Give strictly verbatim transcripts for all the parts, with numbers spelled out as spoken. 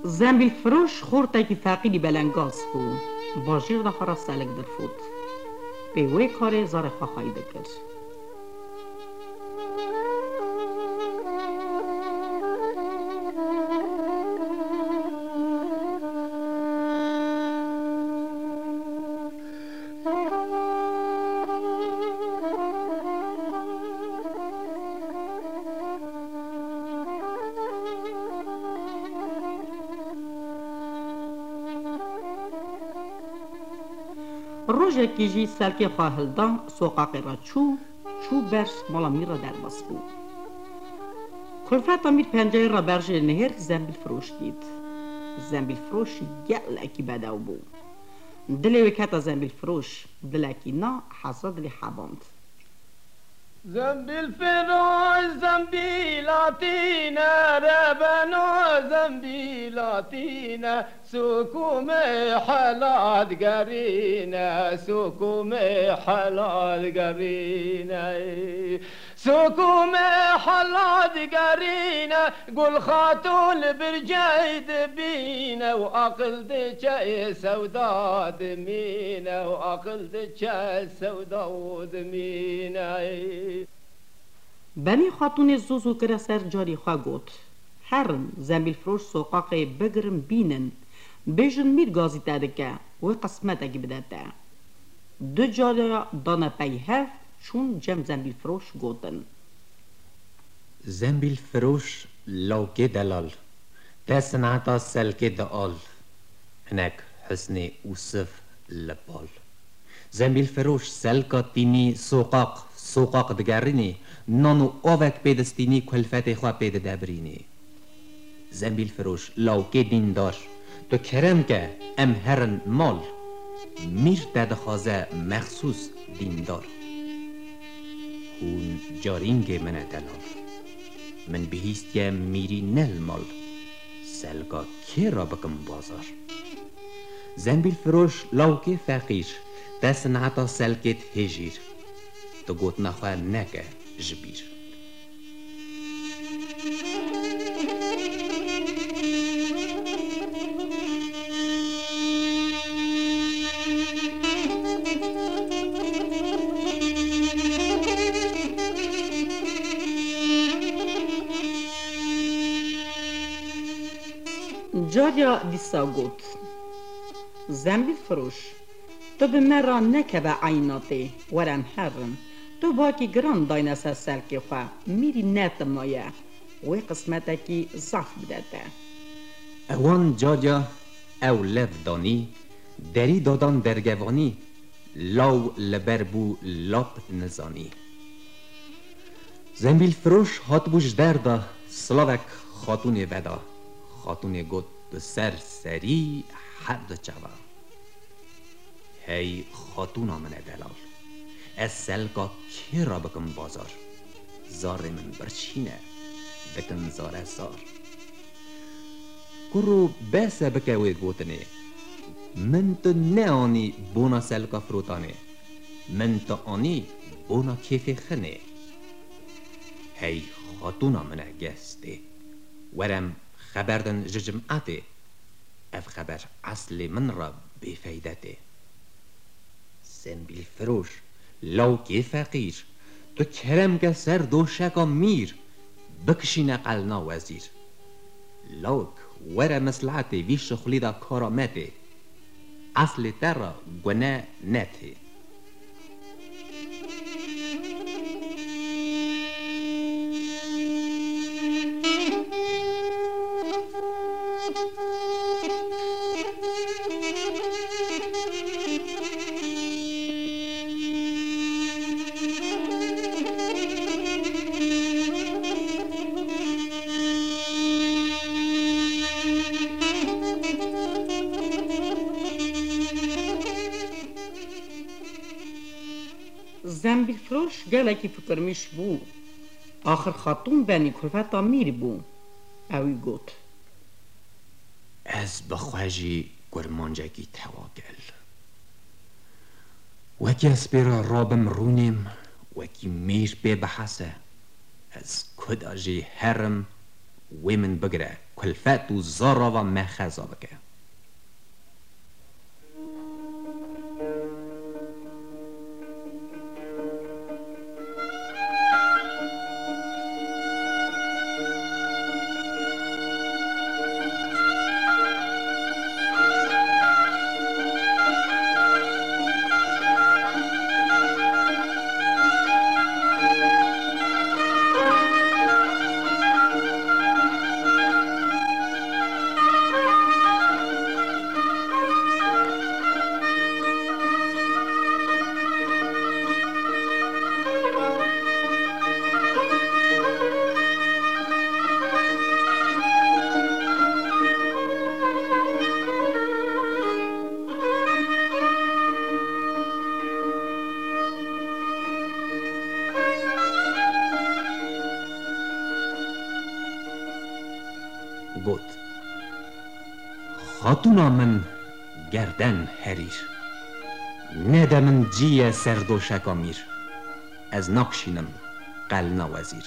زنبیل فروش خورده که فقیلی بلنگاز بود باجیر دخواه را سلک در فود به وی کار زار خواهی بکر. روژه که جی سلکی خواهلدان سوقاقی را چو چو برش مالا میر را در باز بود. کلفت امیر پنجه را برش نهر زنبیل فروش دید. زنبیل فروش گل اکی بداو بود. دلی وکت زنبیل فروش دل اکی نا حسا دلی حباند. زنبیل فروش زنبیلاتینا ربنا زنبیلاتینا سکوم حلال گرینا سکوم حلال گرینا سکوم حلال گرینا گل خاتون برجاید بینا و عقل دچه سوداد مینا و عقل دچه سوداد مینا بنی خاتون زوزو کرا سر جاری خواه گوت هرن زنبیل فروش سوقاقی بگرم بینن بیجن میر گازی تدکه و قسمت اگی بدده دو جاری دانه پی هف چون جم زنبیل فروش گوتن زنبیل فروش لوکی دلال ده صنعتا سلکی دعال هنک حسن اوصف لبال زنبیل فروش سلکا تینی سوقاق سوقاق دگرینی نانو آوک پیدستینی کلفت خواه پید دبرینی زنبیل فروش لوکی دین دار تو کرم که ام هرن مال میر دادخوازه مخصوص دیندار هون جارینگ من دلال من بهیست که میری نل مال سلگا که را بکم بازار زنبیل فروش لوکی فقیر دست نعتا سلکت هجیر تو گوت نخواه نکه جبیر جاریا دیسا گوت زنبیل فروش تو به مرا نکه به عیناته ورم هرم تو باکی گران داینه سر سلکی خواه میری نتم نایه وی قسمته کی ضعف بدده اوان جاریا او لف دانی دری دادان درگوانی لاو لبر بو لاب نزانی زنبیل فروش هات بوش دردا سلاوک خاتون ودا خاتون گوت به سر سری حد چوا هی خاتونا من دلال از سلکا که را بکن بازار زار من برچینه بکن زار زار کرو بس بکوی گوتنه من تو نه آنی بونا سلکا فروتانه من تو آنی بونا کیف خنه هی خاتونا من گسته ورم خبردن جمعته اف خبر اصل من را بفیدته زنبیل فروش لوکی فقیر تو کرم که سر دوشکا میر بکشین قلنا وزیر لوک ورا مسلعته وی شخلی دا کارامته اصل تر را گناه نته زنبیل فروش گلکی فکر میش بو آخر خاتون بنی کلفتا میر بو اوی گوت از بخواجی گرمانجگی تواگل وکی اسپیرا رابم رونیم وکی میر بی بحثه از کداجی هرم وی من بگره کلفت و زارا و مخزا بکه. گوت خاتونا من گردن هریر نده من جیه سردوشک امیر از نقشینم قلنا وزیر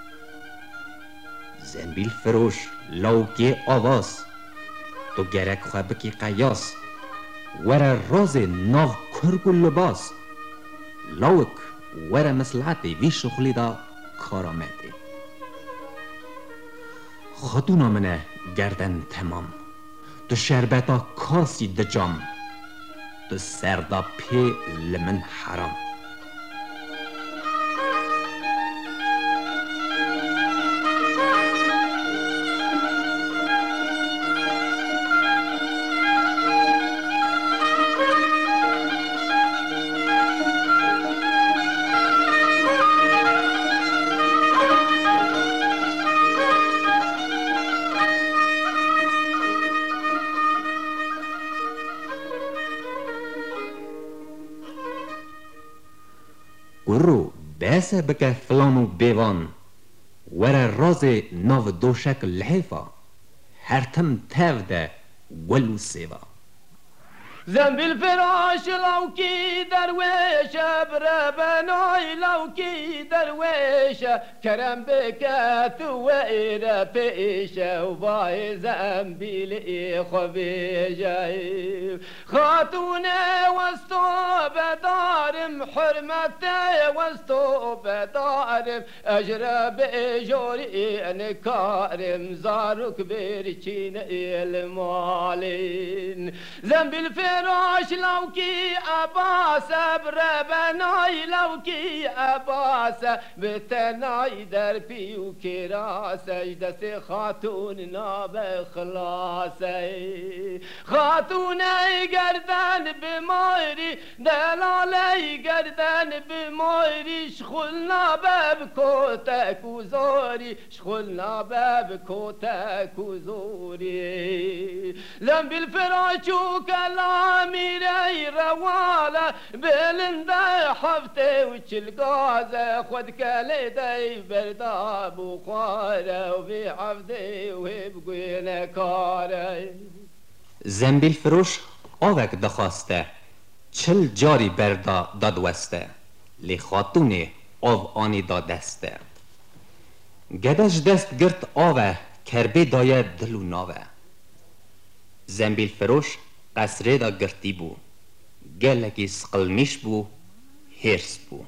زنبیل فروش لوکی آواز تو گرک خواه بکی قیاس ور راز ناو کرگ و لباس لوک ور مسلحتی وی شخلی دا کارامتی خاتونا منه گردن تمام تو شربتا کاسی دجام تو سردا پی لمن حرام گرو بسه بکه فلان و بیوان ور راز ناو دوشک لحیفا هرتم تاو ده گل و سیوا زنبیل فراش لوکی درویش بر بنای لوکی درویش کرم بکت و ایر پیش و بای زنبیل خویش خاتون وستو بدارم حرمت وستو بدارم اجر بجوری انکارم زارک برچین المالین زنبیل فراش لوکی عباس بر بنای لوکی عباس بتنای در پیو کراس دست خاتون ناب خلاص خاتون گردن بماری دلالی گردن بماری شخل نابب کوتک و زوری شخل نابب کوتک و زوری زنبیل فراشو کلامی ری رواله بلنده حفته و چلگازه خود کلی دی برداب و خواره و بی حفته و بگوی نکاره زنبیل فروش آوک دخواسته چل جاری بردا دادوسته لی خاتونه آو آنی دادسته گدش دست گرد آوه کربه دایه دلو ناوه زنبیل فروش قصره دا گرتی بو گلکی سقلمیش بو هرس بو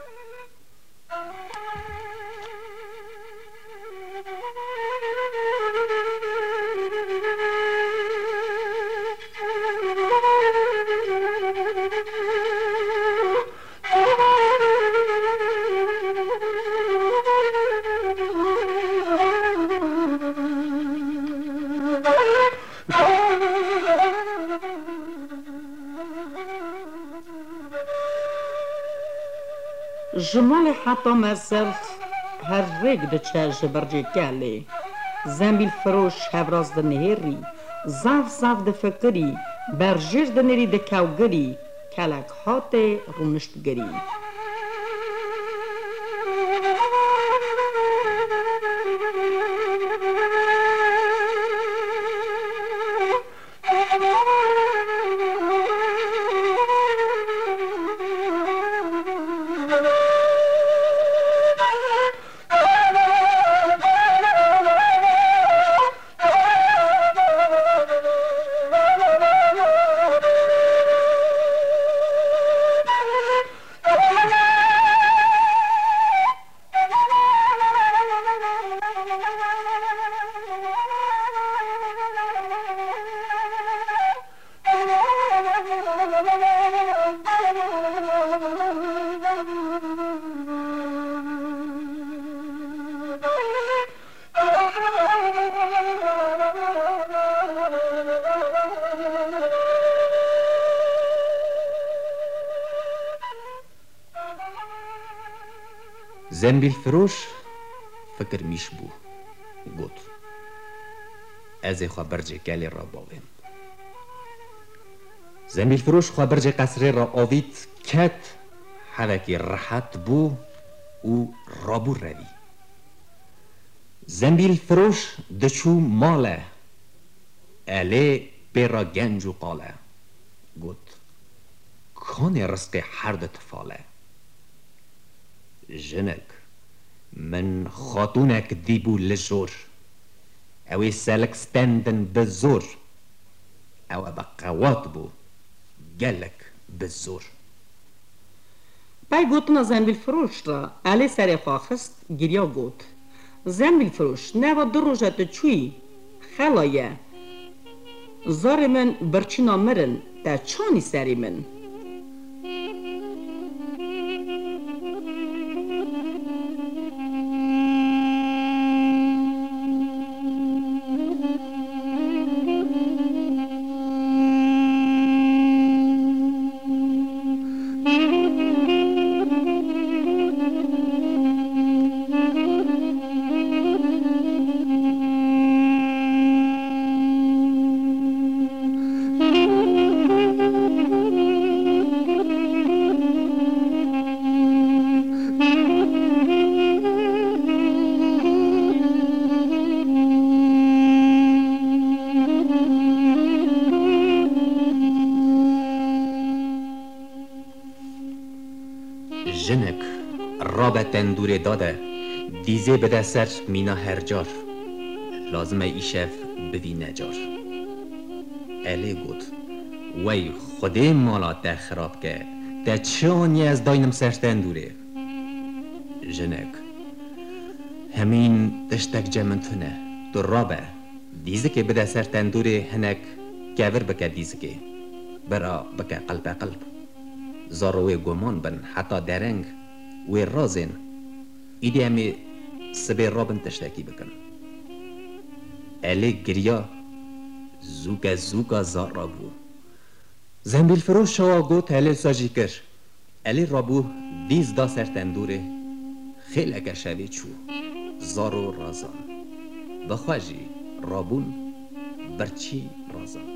جمال حتی مرسل هر ریگ ده چه برجه گله زنبیل فروش هفراز ده نهری زاف زاف ده فکری برجر ده نری ده کوگری کلک هات رونشتگری زنبیل فروش فکر میش بو گوت از خواه برج گلی را باویم. زنبیل فروش خواه برج قصر را آوید کت حوکی راحت بو او رابو روی. زنبیل فروش دچو ماله اله پیرا گنج و قاله گوت کان رزق هر دو تفاله. جنک من خاتونک دیبو لجور اوی سالک ستندن بزور او بقوات بو گلک بزور. بای گوتنا زنبیل فروش را علی سر خواخست گریا گوت زنبیل فروش نوا دو روژت چوی خلایه زار من برچینا مرن تا چانی سری من. جنک رابط تندور داده دیزه بده سر مینا هر جار لازمه ایشف بوی نجار. الی گود وی خودی مالا تا خراب که تا چانی از داینم سر تندوره. جنک همین تشتک جمنتونه تو رابه دیزه که بده سر تندوره هنک کور بکه دیزه که برا بکه قلب قلب زاروی گمان بن حتی درنگ و رازن ایده امی سبه رابن تشتکی بکن. الی گریا زوگا زوگا زار رابو. زنبیل فروش شوا گوت الی ساجی کر الی رابو دیز دا سر تندوره خیلی اکر شوی چو زارو رازان بخواجی رابون برچی رازان.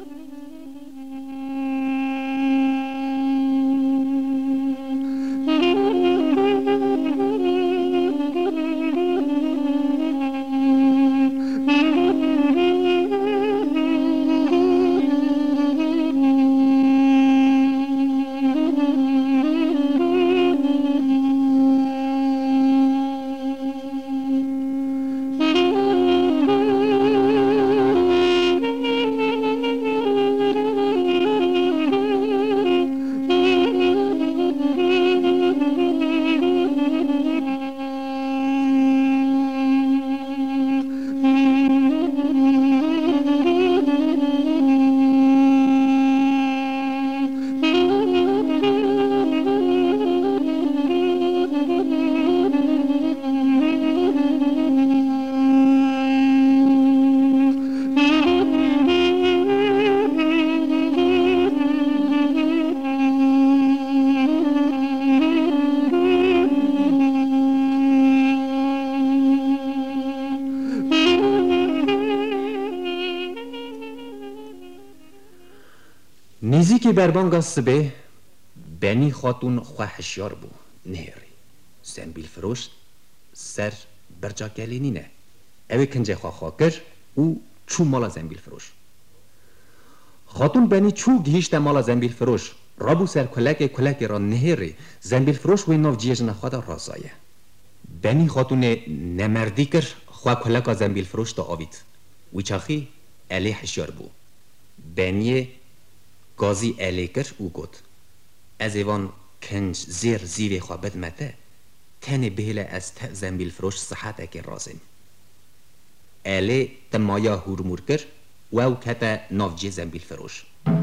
نیزی که بربانگا سبه بنی خاتون خواهشیار بو نهری زنبیل فروش سر برجا گلینی نه اوی کنجه خواه خواه کر او چو مالا زنبیل فروش. خاتون بنی چو گیشت مالا زنبیل فروش رابو سر کلک کلک را نهری زنبیل فروش وی ناف جیجن خوادا رازایه. بنی خاتون نمردی کر خواه کلک زنبیل فروش دا آوید وی چاخی علی حشیار بو. بنی گازی علی کر او گود از ایوان کنج زیر زیوی خواه بدمته تنی بهله از ته زنبیل فروش صحت اکی رازم. اله تمایا هورمور کر و او کتا نافجی زنبیل فروش.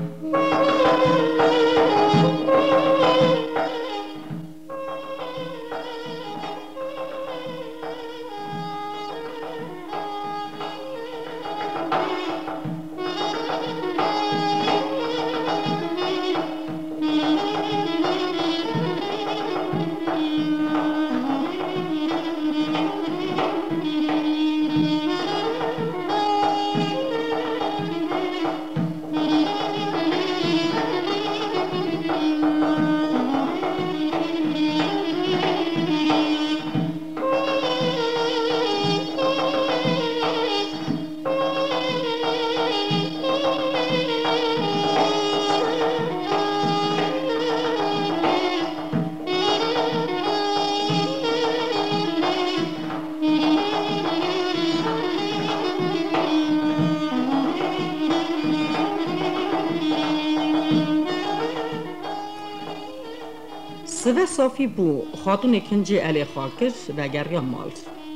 سوه صافی بو خاتون کنجی علی خاکر و گریا مال.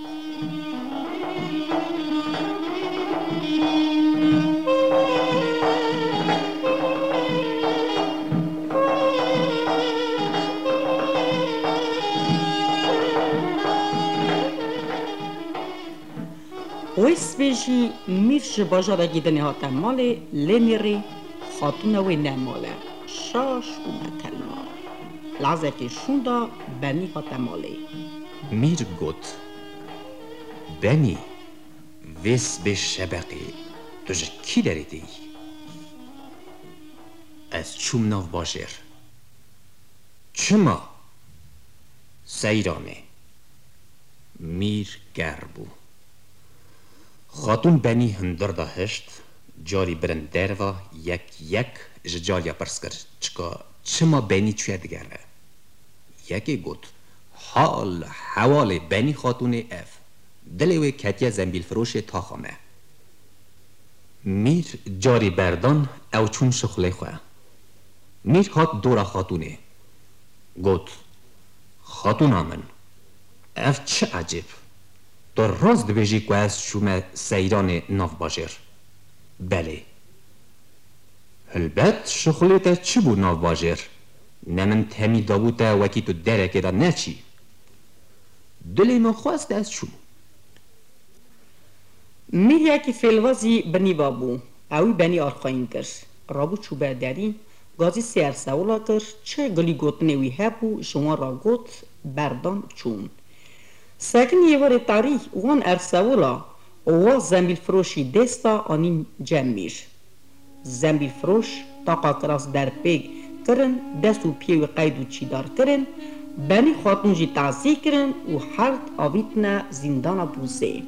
ویس بیجی میرش باجا گیدنی هات ماله لمیری خاتون وی نماله شاش و متلما لحظه که شوندا بنی هات ماله میر گوت بنی ویس به شبقی توجه کی داریدی؟ از چوم ناو باشر چما سیرانه میر گربو خاتون بنی هندر دهشت جاری برن دروا یک یک جالیا پرس کرد چکا چما بنی چوی دگره یکی گوت حال حوال بنی خاتون اف دلوی کتیا زنبیل فروش تا خامه میر جاری بردان او چون شخله خواه میر هات دورا خاتونه گوت خاتون آمن اف چه عجب تو راست بجی که از شما سیران ناف باجر بله البت شخلیت چی بود ناف باجر نمن تمی دابوتا وکی تو درکه دا نچی دلی من خواست از چون میر یکی فیلوازی بنی بابو اوی بنی آرخاین کر رابو چوبه داری گازی سیر سولا کر چه گلی گوت نوی هبو شما را گوت بردان چون ساکن یوار تاریخ وان ارساولا و زنبیل فروشی دستا آنین جمعیش زنبیل فروش تاقا کراس در پیگ کرن دست و پیو قید و چیدار کرن بنی خاتون جی تعزیه کرن و حرد آویتنا زندان بوزه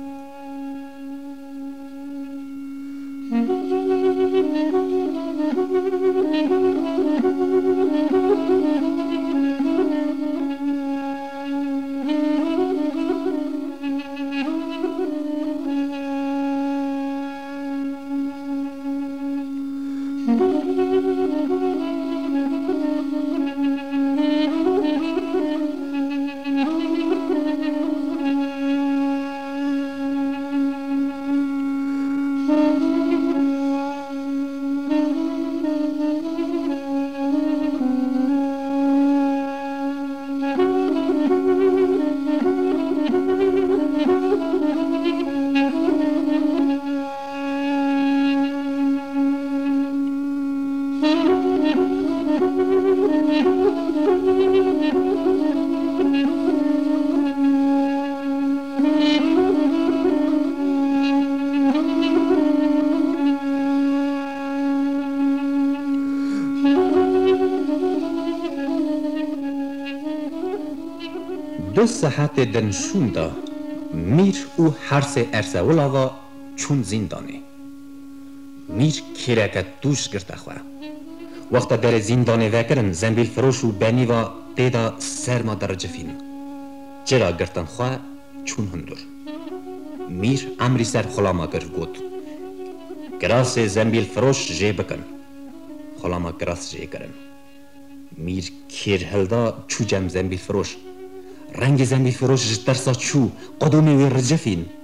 دو ساعت دنشون دا میر او حرس ارساولا و چون زندانه میر کرکت دوش گرته خواه وقتا در زندانه وکرن زنبیل فروش و بنی و دیدا سرما درجه فین چرا گرتن خواه چون هندر میر امری سر خلاما گر گوت گراس زنبیل فروش جه بکن خلاما گراس جه کرن میر کیر هلدا چو جم زنبیل فروش رنگ زنبیل فروش ترسا چو قدومی وی رجفین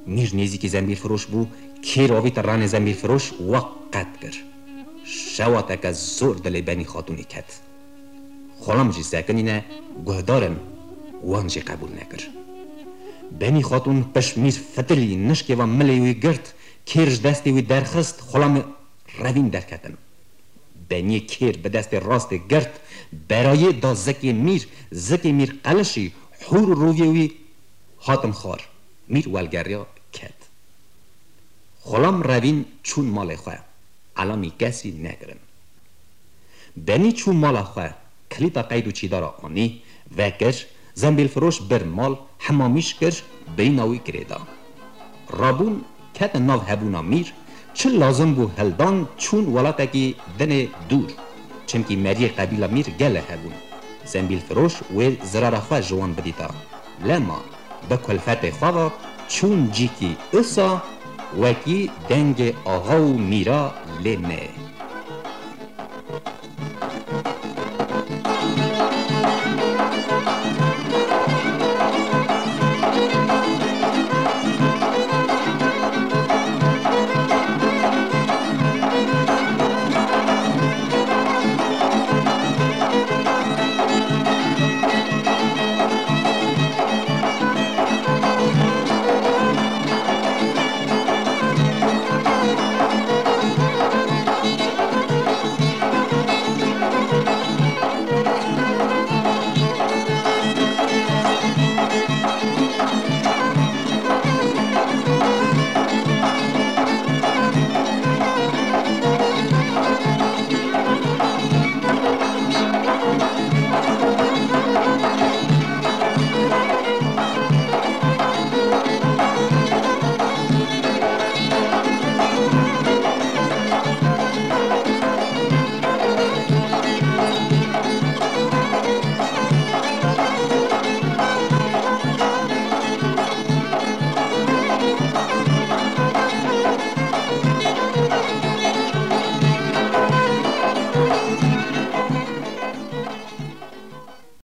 میر نیزی که زنبیل فروش بو کیر آوی تران زنبیل فروش وقت کر شوات که زور دل بنی خاتونی کد خلام جی سکنینه گهدارن وانجی قبول نکر بنی خاتون پشمیر فتلی نشکه و ملیوی گرد کیرش دستی وی درخست خلام روین درکتن بنی کیر به دست راست گرد برای دا زکی میر زکی میر قلشی حور رویوی هاتم خار میر والگریا کد خلام روین چون مال خواه علامی کسی نگرن بنی چون مال خواه کلیتا قید و چیدار آنی وکر زنبیل فروش بر مال حمامیش کر بیناوی گریدا رابون کت ناو هبونا میر چه لازم بو هلدان چون ولاتا کی دن دور چمکی مری قبیلا میر گله هبون زنبیل فروش و زرار خواه جوان بدیتا لما بکلفت خواه چون جی کی اصا وکی دنگ آغا و میرا لنه